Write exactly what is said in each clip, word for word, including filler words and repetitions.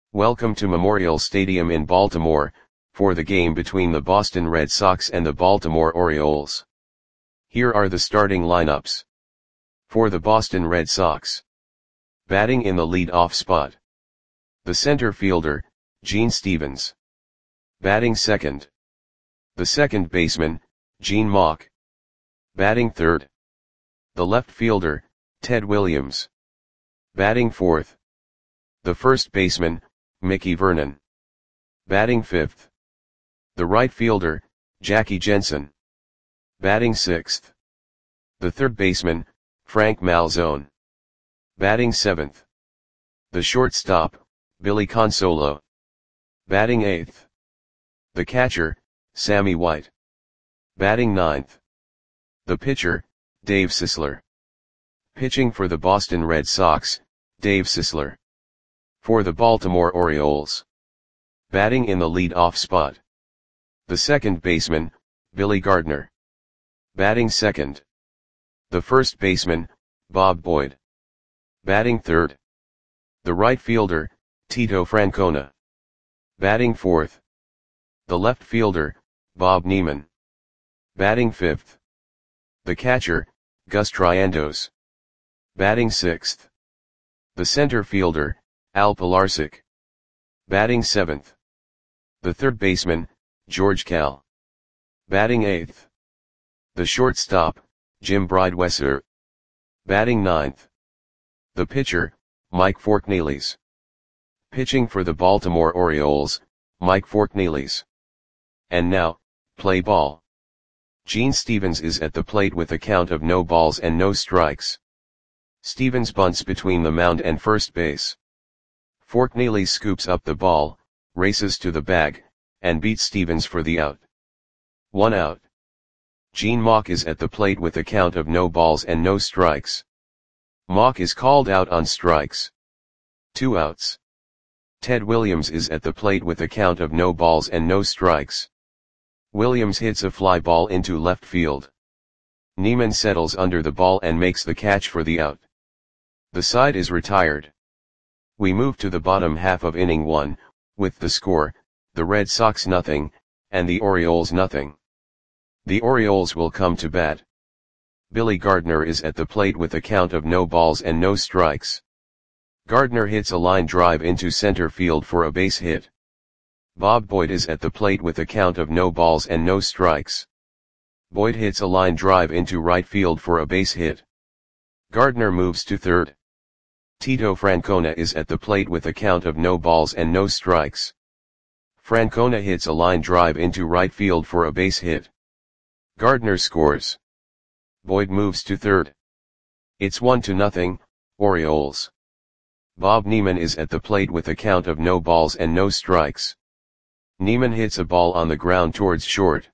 Welcome to Memorial Stadium in Baltimore, for the game between the Boston Red Sox and the Baltimore Orioles. Here are the starting lineups. For the Boston Red Sox. Batting in the lead-off spot. The center fielder, Gene Stephens. Batting second. The second baseman, Gene Mauch. Batting third. The left fielder, Ted Williams. Batting fourth. The first baseman, Mickey Vernon. Batting fifth. The right fielder, Jackie Jensen. Batting sixth. The third baseman, Frank Malzone. Batting seventh. The shortstop, Billy Consolo. Batting eighth. The catcher, Sammy White. Batting ninth. The pitcher, Dave Sisler. Pitching for the Boston Red Sox, Dave Sisler. For the Baltimore Orioles. Batting in the lead-off spot. The second baseman, Billy Gardner. Batting second. The first baseman, Bob Boyd. Batting third. The right fielder, Tito Francona. Batting fourth. The left fielder, Bob Neiman. Batting fifth. The catcher, Gus Triandos. Batting sixth. The center fielder, Al Pilarczyk. Batting seventh. The third baseman, George Cal. Batting eighth. The shortstop, Jim Bridewesser. Batting ninth. The pitcher, Mike Forknelis. Pitching for the Baltimore Orioles, Mike Forknelis. And now, play ball. Gene Stephens is at the plate with a count of no balls and no strikes. Stephens bunts between the mound and first base. Forknelis scoops up the ball, races to the bag, and beats Stephens for the out. One out. Gene Mauch is at the plate with a count of no balls and no strikes. Mauch is called out on strikes. Two outs. Ted Williams is at the plate with a count of no balls and no strikes. Williams hits a fly ball into left field. Neiman settles under the ball and makes the catch for the out. The side is retired. We move to the bottom half of inning one, with the score, the Red Sox nothing, and the Orioles nothing. The Orioles will come to bat. Billy Gardner is at the plate with a count of no balls and no strikes. Gardner hits a line drive into center field for a base hit. Bob Boyd is at the plate with a count of no balls and no strikes. Boyd hits a line drive into right field for a base hit. Gardner moves to third. Tito Francona is at the plate with a count of no balls and no strikes. Francona hits a line drive into right field for a base hit. Gardner scores. Boyd moves to third. It's one to nothing, Orioles. Bob Neiman is at the plate with a count of no balls and no strikes. Neiman hits a ball on the ground towards short.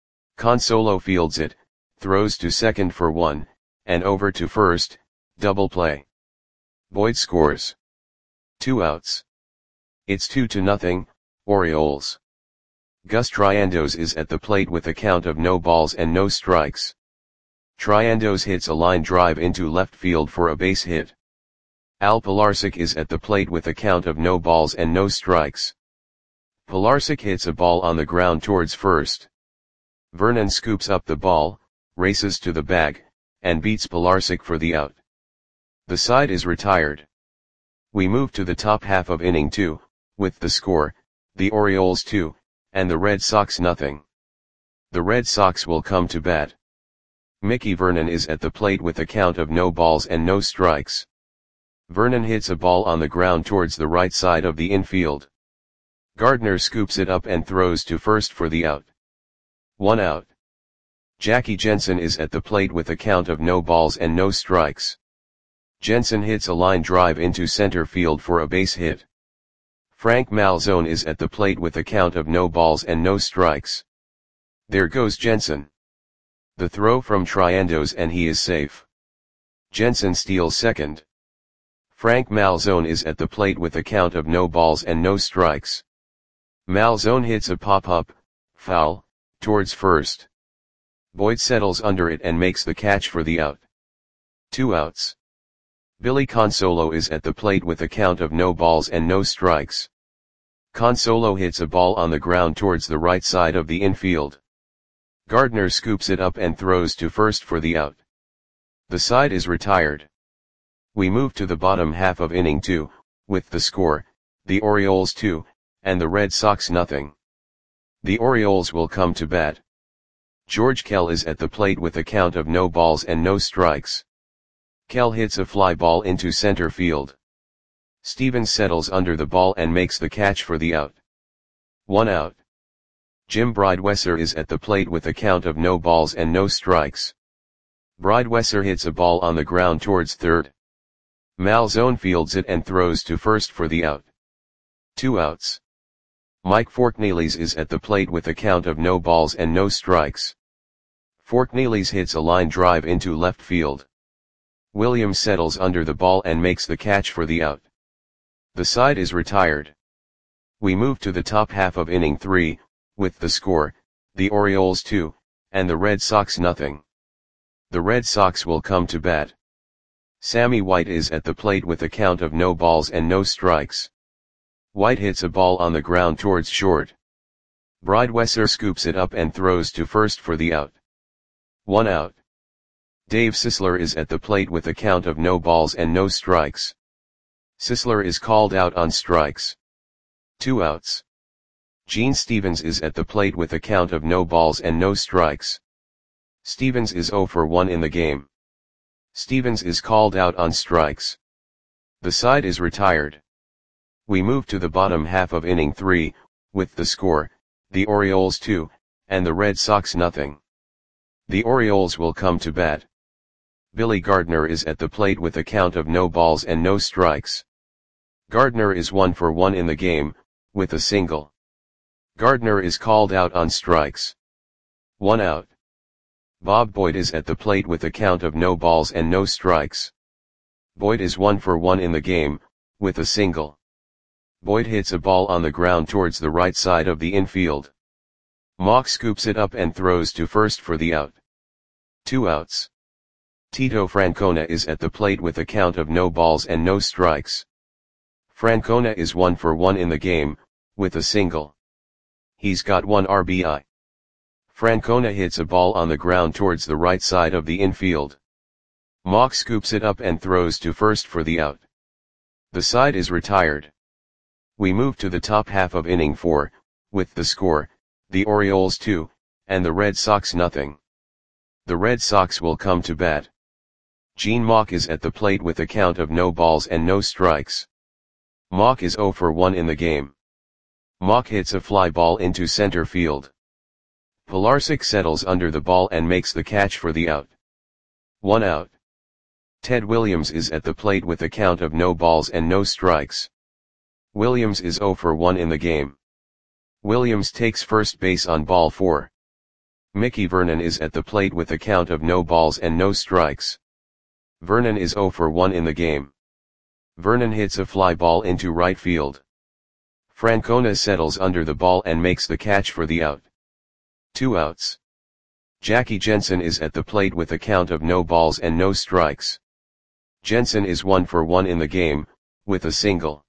Consolo fields it, throws to second for one, and over to first, double play. Boyd scores. Two outs. It's two to nothing, Orioles. Gus Triandos is at the plate with a count of no balls and no strikes. Triandos hits a line drive into left field for a base hit. Al Pilarczyk is at the plate with a count of no balls and no strikes. Pilarczyk hits a ball on the ground towards first. Vernon scoops up the ball, races to the bag, and beats Pilarczyk for the out. The side is retired. We move to the top half of inning two, with the score, the Orioles two, and the Red Sox nothing. The Red Sox will come to bat. Mickey Vernon is at the plate with a count of no balls and no strikes. Vernon hits a ball on the ground towards the right side of the infield. Gardner scoops it up and throws to first for the out. One out. Jackie Jensen is at the plate with a count of no balls and no strikes. Jensen hits a line drive into center field for a base hit. Frank Malzone is at the plate with a count of no balls and no strikes. There goes Jensen. The throw from Triandos and he is safe. Jensen steals second. Frank Malzone is at the plate with a count of no balls and no strikes. Malzone hits a pop-up, foul, towards first. Boyd settles under it and makes the catch for the out. Two outs. Billy Consolo is at the plate with a count of no balls and no strikes. Consolo hits a ball on the ground towards the right side of the infield. Gardner scoops it up and throws to first for the out. The side is retired. We move to the bottom half of inning two, with the score, the Orioles two, and the Red Sox nothing. The Orioles will come to bat. George Kell is at the plate with a count of no balls and no strikes. Kell hits a fly ball into center field. Stevens settles under the ball and makes the catch for the out. One out. Jim Bridewesser is at the plate with a count of no balls and no strikes. Bridewesser hits a ball on the ground towards third. Malzone fields it and throws to first for the out. Two outs. Mike Forknelis is at the plate with a count of no balls and no strikes. Forknelis hits a line drive into left field. Williams settles under the ball and makes the catch for the out. The side is retired. We move to the top half of inning three, with the score, the Orioles two, and the Red Sox nothing. The Red Sox will come to bat. Sammy White is at the plate with a count of no balls and no strikes. White hits a ball on the ground towards short. Bridewesser scoops it up and throws to first for the out. One out. Dave Sisler is at the plate with a count of no balls and no strikes. Sisler is called out on strikes. Two outs. Gene Stevens is at the plate with a count of no balls and no strikes. Stevens is oh for one in the game. Stevens is called out on strikes. The side is retired. We move to the bottom half of inning three, with the score, the Orioles two, and the Red Sox nothing. The Orioles will come to bat. Billy Gardner is at the plate with a count of no balls and no strikes. Gardner is one for one in the game, with a single. Gardner is called out on strikes. One out. Bob Boyd is at the plate with a count of no balls and no strikes. Boyd is one for one in the game, with a single. Boyd hits a ball on the ground towards the right side of the infield. Mock scoops it up and throws to first for the out. Two outs. Tito Francona is at the plate with a count of no balls and no strikes. Francona is one for one in the game, with a single. He's got one R B I. Francona hits a ball on the ground towards the right side of the infield. Mock scoops it up and throws to first for the out. The side is retired. We move to the top half of inning four, with the score, the Orioles two, and the Red Sox nothing. The Red Sox will come to bat. Gene Mauch is at the plate with a count of no balls and no strikes. Mauch is oh for one in the game. Mauch hits a fly ball into center field. Pilarczyk settles under the ball and makes the catch for the out. One out. Ted Williams is at the plate with a count of no balls and no strikes. Williams is oh for one in the game. Williams takes first base on ball four. Mickey Vernon is at the plate with a count of no balls and no strikes. Vernon is oh for one in the game. Vernon hits a fly ball into right field. Francona settles under the ball and makes the catch for the out. Two outs. Jackie Jensen is at the plate with a count of no balls and no strikes. Jensen is one for one in the game, with a single.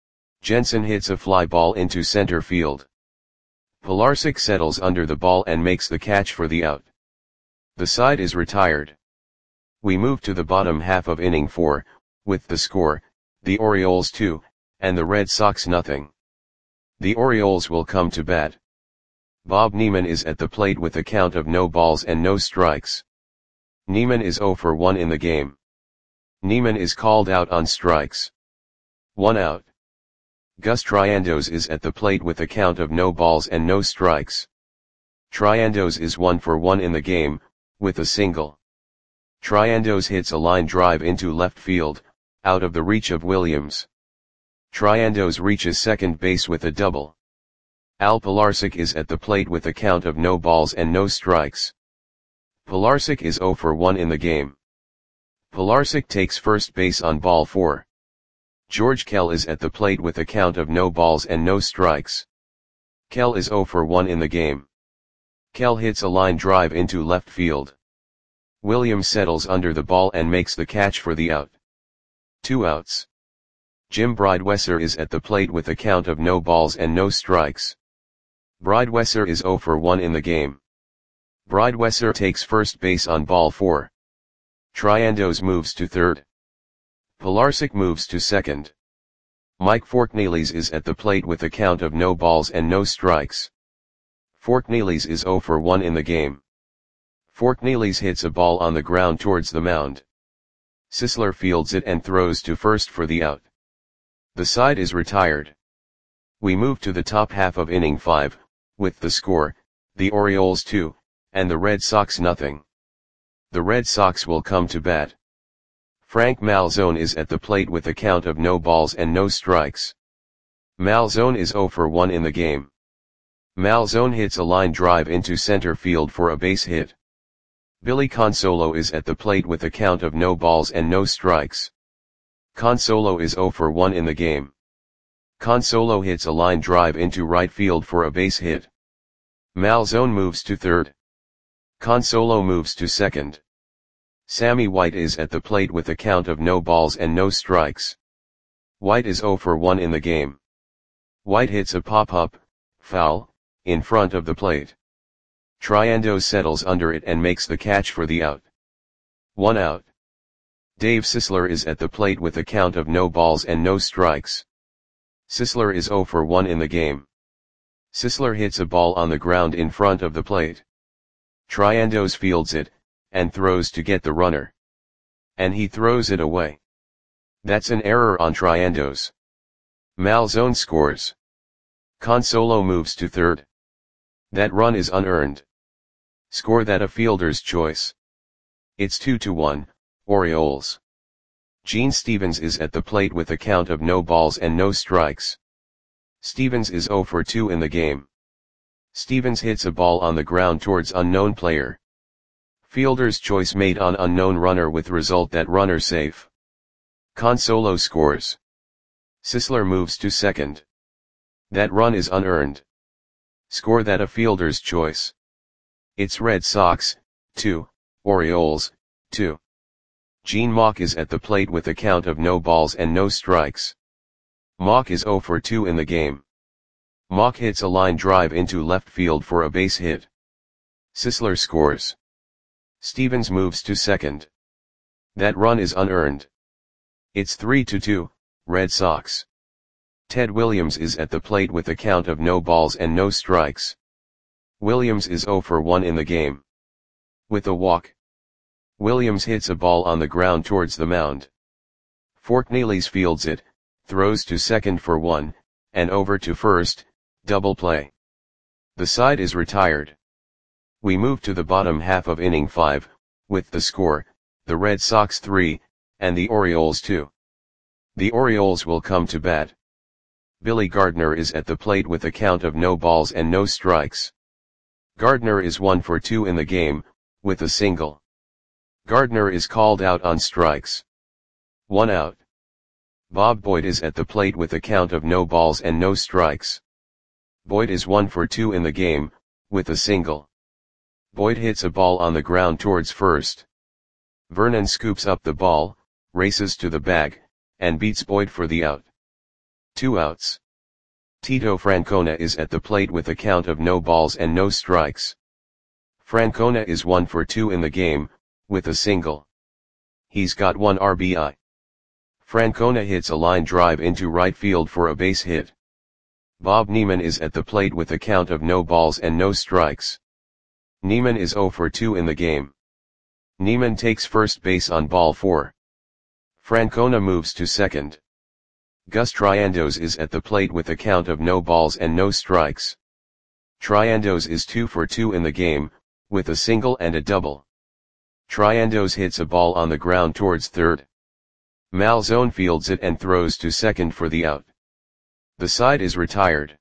Jensen hits a fly ball into center field. Pilarczyk settles under the ball and makes the catch for the out. The side is retired. We move to the bottom half of inning four, with the score, the Orioles two, and the Red Sox nothing. The Orioles will come to bat. Bob Neiman is at the plate with a count of no balls and no strikes. Neiman is oh for one in the game. Neiman is called out on strikes. One out. Gus Triandos is at the plate with a count of no balls and no strikes. Triandos is one for one in the game, with a single. Triandos hits a line drive into left field, out of the reach of Williams. Triandos reaches second base with a double. Al Pilarczyk is at the plate with a count of no balls and no strikes. Pilarczyk is oh for one in the game. Pilarczyk takes first base on ball four. George Kell is at the plate with a count of no balls and no strikes. Kell is oh for one in the game. Kell hits a line drive into left field. Williams settles under the ball and makes the catch for the out. Two outs. Jim Bridewesser is at the plate with a count of no balls and no strikes. Bridewesser is zero for one in the game. Bridewesser takes first base on ball four. Triandos moves to third. Pilarczyk moves to second. Mike Forknelis is at the plate with a count of no balls and no strikes. Forknelis is zero for one in the game. Forknelis hits a ball on the ground towards the mound. Sisler fields it and throws to first for the out. The side is retired. We move to the top half of inning five, with the score, the Orioles two, and the Red Sox nothing. The Red Sox will come to bat. Frank Malzone is at the plate with a count of no balls and no strikes. Malzone is zero for one in the game. Malzone hits a line drive into center field for a base hit. Billy Consolo is at the plate with a count of no balls and no strikes. Consolo is zero for one in the game. Consolo hits a line drive into right field for a base hit. Malzone moves to third. Consolo moves to second. Sammy White is at the plate with a count of no balls and no strikes. White is zero for one in the game. White hits a pop-up, foul, in front of the plate. Triandos settles under it and makes the catch for the out. One out. Dave Sisler is at the plate with a count of no balls and no strikes. Sisler is zero for one in the game. Sisler hits a ball on the ground in front of the plate. Triandos fields it, and throws to get the runner. And he throws it away. That's an error on Triandos. Malzone scores. Consolo moves to third. That run is unearned. Score that a fielder's choice. It's two to one, Orioles. Gene Stevens is at the plate with a count of no balls and no strikes. Stevens is zero for two in the game. Stevens hits a ball on the ground towards unknown player. Fielder's choice made on unknown runner with result that runner safe. Consolo scores. Sisler moves to second. That run is unearned. Score that a fielder's choice. It's Red Sox, two, Orioles, two. Gene Mauch is at the plate with a count of no balls and no strikes. Mauch is zero for two in the game. Mauch hits a line drive into left field for a base hit. Sisler scores. Stevens moves to second. That run is unearned. It's three to two, Red Sox. Ted Williams is at the plate with a count of no balls and no strikes. Williams is zero for one in the game. With a walk. Williams hits a ball on the ground towards the mound. Forknelis fields it, throws to second for one, and over to first, double play. The side is retired. We move to the bottom half of inning five, with the score, the Red Sox three, and the Orioles two. The Orioles will come to bat. Billy Gardner is at the plate with a count of no balls and no strikes. Gardner is one for two in the game, with a single. Gardner is called out on strikes. One out. Bob Boyd is at the plate with a count of no balls and no strikes. Boyd is one for two in the game, with a single. Boyd hits a ball on the ground towards first. Vernon scoops up the ball, races to the bag, and beats Boyd for the out. Two outs. Tito Francona is at the plate with a count of no balls and no strikes. Francona is one for two in the game, with a single. He's got one R B I. Francona hits a line drive into right field for a base hit. Bob Neiman is at the plate with a count of no balls and no strikes. Neiman is zero for two in the game. Neiman takes first base on ball four. Francona moves to second. Gus Triandos is at the plate with a count of no balls and no strikes. Triandos is two for two in the game, with a single and a double. Triandos hits a ball on the ground towards third. Malzone fields it and throws to second for the out. The side is retired.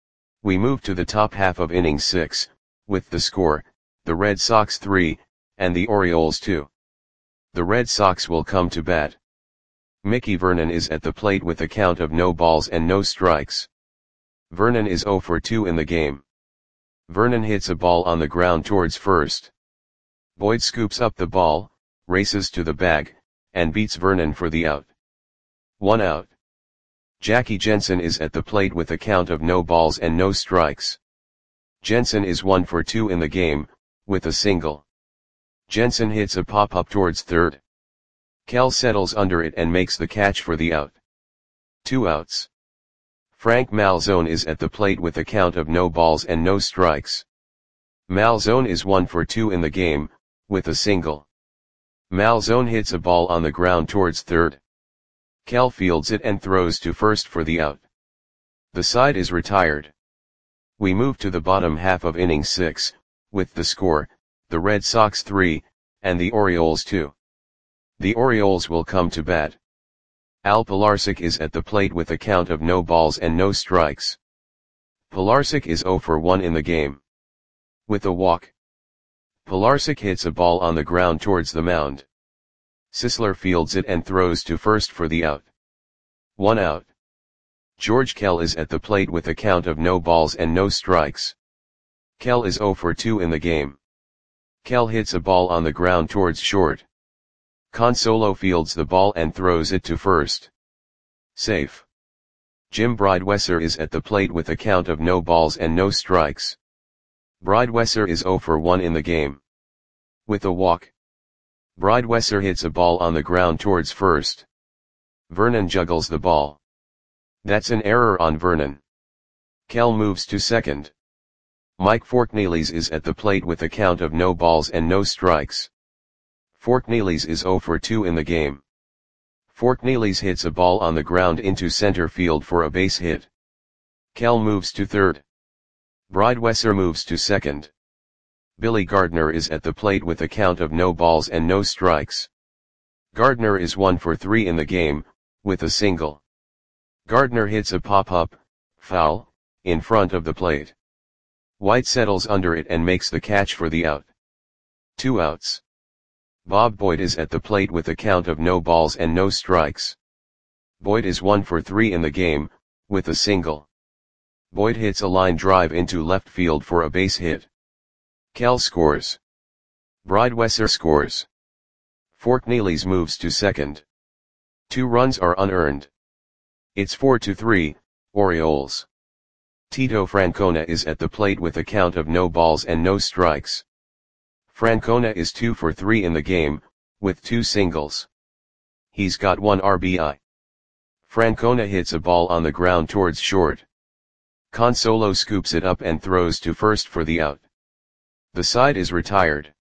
We move to the top half of inning six, with the score, the Red Sox three, and the Orioles two. The Red Sox will come to bat. Mickey Vernon is at the plate with a count of no balls and no strikes. Vernon is zero for two in the game. Vernon hits a ball on the ground towards first. Boyd scoops up the ball, races to the bag, and beats Vernon for the out. One out. Jackie Jensen is at the plate with a count of no balls and no strikes. Jensen is one for two in the game, with a single. Jensen hits a pop-up towards third. Kell settles under it and makes the catch for the out. Two outs. Frank Malzone is at the plate with a count of no balls and no strikes. Malzone is one for two in the game, with a single. Malzone hits a ball on the ground towards third. Kell fields it and throws to first for the out. The side is retired. We move to the bottom half of inning six, with the score, the Red Sox three, and the Orioles two. The Orioles will come to bat. Al Pilarczyk is at the plate with a count of no balls and no strikes. Pilarczyk is zero for one in the game. With a walk. Pilarczyk hits a ball on the ground towards the mound. Sisler fields it and throws to first for the out. One out. George Kell is at the plate with a count of no balls and no strikes. Kell is zero for two in the game. Kell hits a ball on the ground towards short. Consolo fields the ball and throws it to first. Safe. Jim Bridewesser is at the plate with a count of no balls and no strikes. Bridewesser is zero for one in the game. With a walk. Bridewesser hits a ball on the ground towards first. Vernon juggles the ball. That's an error on Vernon. Kell moves to second. Mike Forkneelys is at the plate with a count of no balls and no strikes. Forkneelys is zero for two in the game. Forkneelys hits a ball on the ground into center field for a base hit. Kell moves to third. Bridewesser moves to second. Billy Gardner is at the plate with a count of no balls and no strikes. Gardner is one for three in the game, with a single. Gardner hits a pop-up, foul, in front of the plate. White settles under it and makes the catch for the out. Two outs. Bob Boyd is at the plate with a count of no balls and no strikes. Boyd is one for three in the game, with a single. Boyd hits a line drive into left field for a base hit. Kell scores. Bridewesser scores. Forkneelys moves to second. Two runs are unearned. It's four to three, Orioles. Tito Francona is at the plate with a count of no balls and no strikes. Francona is two for three in the game, with two singles. He's got one R B I. Francona hits a ball on the ground towards short. Consolo scoops it up and throws to first for the out. The side is retired.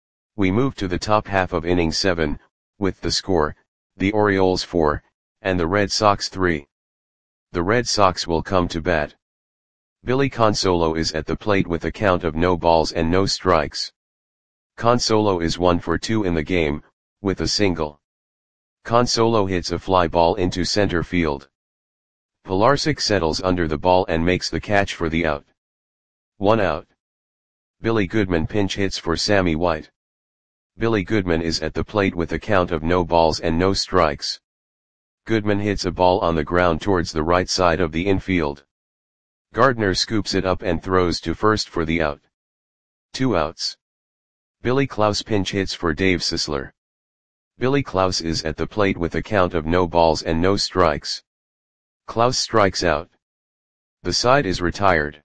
We move to the top half of inning seven, with the score, the Orioles four, and the Red Sox three. The Red Sox will come to bat. Billy Consolo is at the plate with a count of no balls and no strikes. Consolo is one for two in the game, with a single. Consolo hits a fly ball into center field. Pilarczyk settles under the ball and makes the catch for the out. One out. Billy Goodman pinch hits for Sammy White. Billy Goodman is at the plate with a count of no balls and no strikes. Goodman hits a ball on the ground towards the right side of the infield. Gardner scoops it up and throws to first for the out. Two outs. Billy Klaus pinch hits for Dave Sisler. Billy Klaus is at the plate with a count of no balls and no strikes. Klaus strikes out. The side is retired.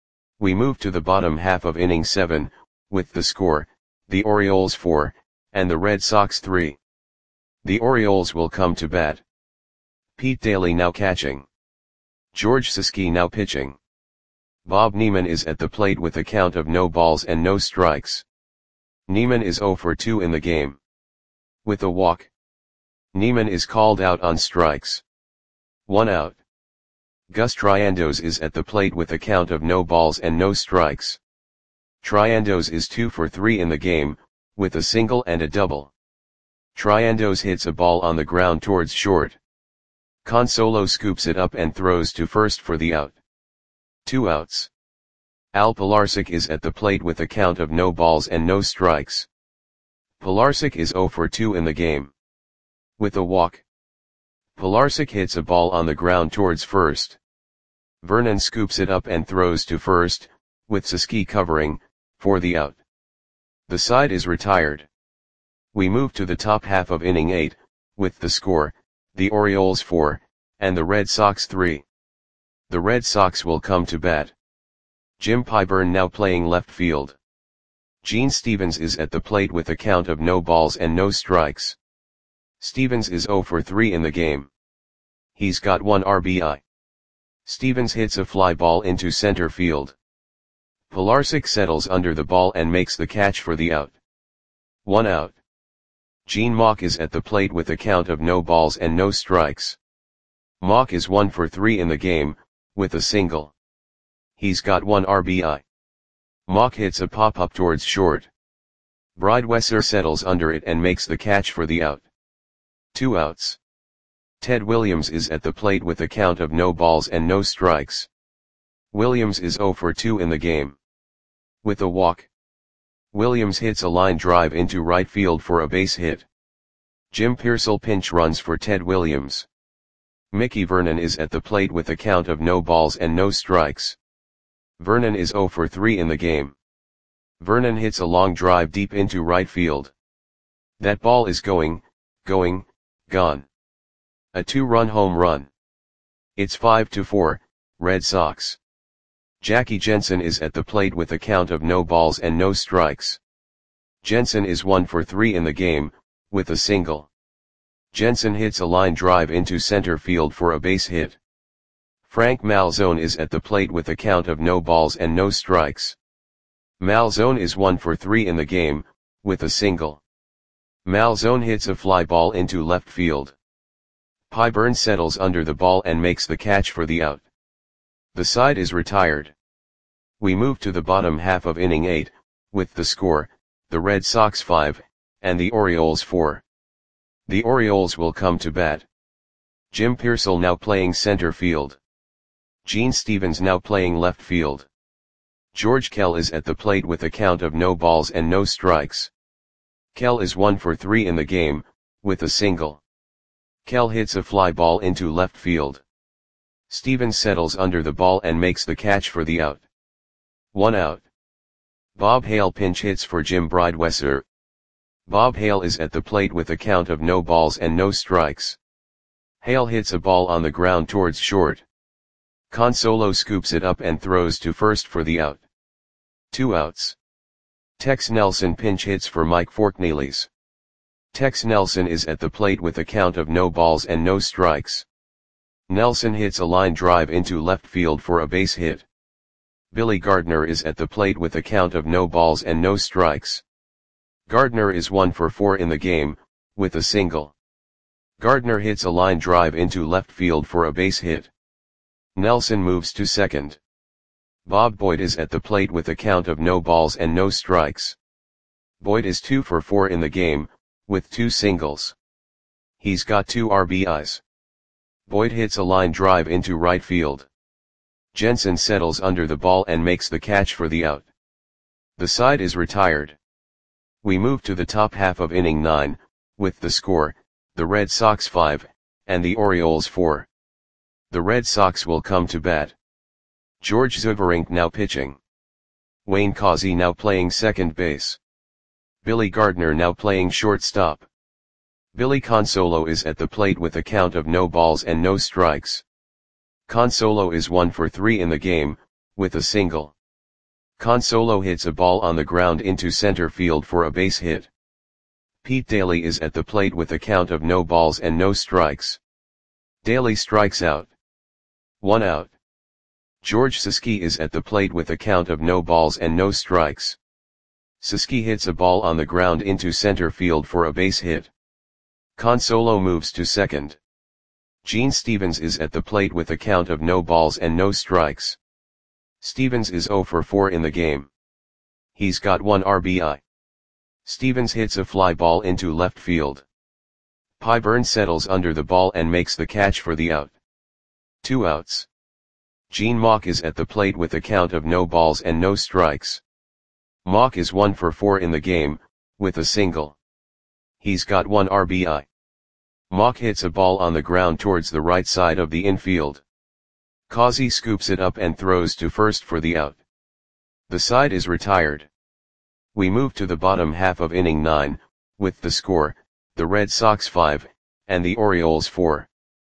We move to the bottom half of inning seven, with the score, the Orioles four, and the Red Sox three. The Orioles will come to bat. Pete Daly now catching. George Siski now pitching. Bob Neiman is at the plate with a count of no balls and no strikes. Neiman is zero for two in the game. With a walk. Neiman is called out on strikes. One out. Gus Triandos is at the plate with a count of no balls and no strikes. Triandos is two for three in the game, with a single and a double. Triandos hits a ball on the ground towards short. Consolo scoops it up and throws to first for the out. Two outs. Al Pilarczyk is at the plate with a count of no balls and no strikes. Pilarczyk is zero for two in the game. With a walk. Pilarczyk hits a ball on the ground towards first. Vernon scoops it up and throws to first, with Siski covering, for the out. The side is retired. We move to the top half of inning eight, with the score, the Orioles four, and the Red Sox three. The Red Sox will come to bat. Jim Pyburn now playing left field. Gene Stevens is at the plate with a count of no balls and no strikes. Stevens is oh for three in the game. He's got one R B I. Stevens hits a fly ball into center field. Pilarczyk settles under the ball and makes the catch for the out. One out. Gene Mauch is at the plate with a count of no balls and no strikes. Mauch is one for three in the game, with a single. He's got one R B I. Mauch hits a pop-up towards short. Breidwesser settles under it and makes the catch for the out. Two outs. Ted Williams is at the plate with a count of no balls and no strikes. Williams is oh for two in the game. With a walk. Williams hits a line drive into right field for a base hit. Jim Piersall pinch runs for Ted Williams. Mickey Vernon is at the plate with a count of no balls and no strikes. Vernon is oh for three in the game. Vernon hits a long drive deep into right field. That ball is going, going, gone. A two-run home run. It's five to four, Red Sox. Jackie Jensen is at the plate with a count of no balls and no strikes. Jensen is one for three in the game, with a single. Jensen hits a line drive into center field for a base hit. Frank Malzone is at the plate with a count of no balls and no strikes. Malzone is one for three in the game, with a single. Malzone hits a fly ball into left field. Pyburn settles under the ball and makes the catch for the out. The side is retired. We move to the bottom half of inning eight, with the score, the Red Sox five, and the Orioles four. The Orioles will come to bat. Jim Piersall now playing center field. Gene Stevens now playing left field. George Kell is at the plate with a count of no balls and no strikes. Kell is one for three in the game, with a single. Kell hits a fly ball into left field. Stevens settles under the ball and makes the catch for the out. One out. Bob Hale pinch hits for Jim Breidwesser. Bob Hale is at the plate with a count of no balls and no strikes. Hale hits a ball on the ground towards short. Consolo scoops it up and throws to first for the out. Two outs. Tex Nelson pinch hits for Mike Forknelis. Tex Nelson is at the plate with a count of no balls and no strikes. Nelson hits a line drive into left field for a base hit. Billy Gardner is at the plate with a count of no balls and no strikes. Gardner is one for four in the game, with a single. Gardner hits a line drive into left field for a base hit. Nelson moves to second. Bob Boyd is at the plate with a count of no balls and no strikes. Boyd is two for four in the game, with two singles. He's got two R B Is. Boyd hits a line drive into right field. Jensen settles under the ball and makes the catch for the out. The side is retired. We move to the top half of inning nine, with the score, the Red Sox five, and the Orioles four. The Red Sox will come to bat. George Zuberink now pitching. Wayne Causey now playing second base. Billy Gardner now playing shortstop. Billy Consolo is at the plate with a count of no balls and no strikes. Consolo is one for three in the game, with a single. Consolo hits a ball on the ground into center field for a base hit. Pete Daly is at the plate with a count of no balls and no strikes. Daly strikes out. One out. George Siski is at the plate with a count of no balls and no strikes. Siski hits a ball on the ground into center field for a base hit. Consolo moves to second. Gene Stevens is at the plate with a count of no balls and no strikes. Stevens is oh for four in the game. He's got one R B I. Stevens hits a fly ball into left field. Pyburn settles under the ball and makes the catch for the out. Two outs. Gene Mauch is at the plate with a count of no balls and no strikes. Mauch is one for four in the game, with a single. He's got one R B I. Mauch hits a ball on the ground towards the right side of the infield. Causey scoops it up and throws to first for the out. The side is retired. We move to the bottom half of inning nine, with the score, the Red Sox five, and the Orioles four.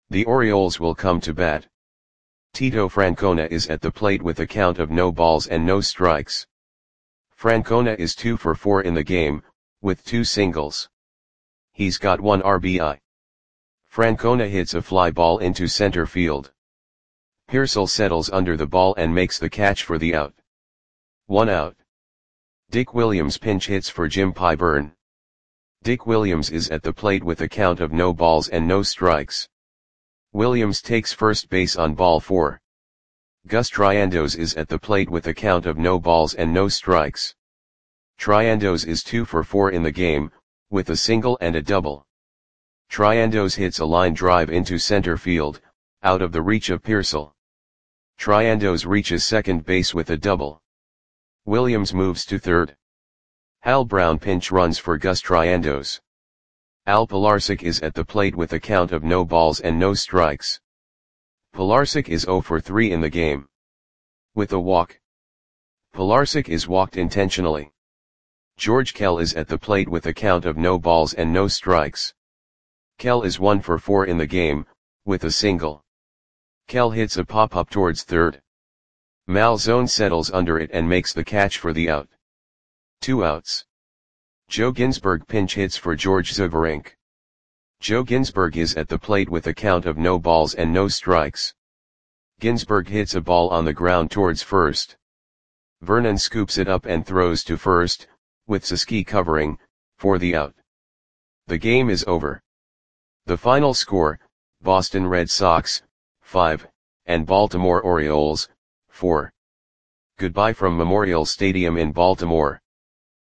The Orioles will come to bat. Tito Francona is at the plate with a count of no balls and no strikes. Francona is two for four in the game, with two singles. He's got one R B I. Francona hits a fly ball into center field. Pearsall settles under the ball and makes the catch for the out. One out. Dick Williams pinch hits for Jim Pyburn. Dick Williams is at the plate with a count of no balls and no strikes. Williams takes first base on ball four. Gus Triandos is at the plate with a count of no balls and no strikes. Triandos is two for four in the game, with a single and a double. Triandos hits a line drive into center field, out of the reach of Pearsall. Triandos reaches second base with a double. Williams moves to third. Hal Brown pinch runs for Gus Triandos. Al Pilarczyk is at the plate with a count of no balls and no strikes. Pilarczyk is zero for three in the game. With a walk. Pilarczyk is walked intentionally. George Kell is at the plate with a count of no balls and no strikes. Kell is one for four in the game, with a single. Kell hits a pop-up towards third. Malzone settles under it and makes the catch for the out. Two outs. Joe Ginsberg pinch hits for George Zuberink. Joe Ginsberg is at the plate with a count of no balls and no strikes. Ginsberg hits a ball on the ground towards first. Vernon scoops it up and throws to first, with Siski covering, for the out. The game is over. The final score, Boston Red Sox, five, and Baltimore Orioles, four. Goodbye from Memorial Stadium in Baltimore.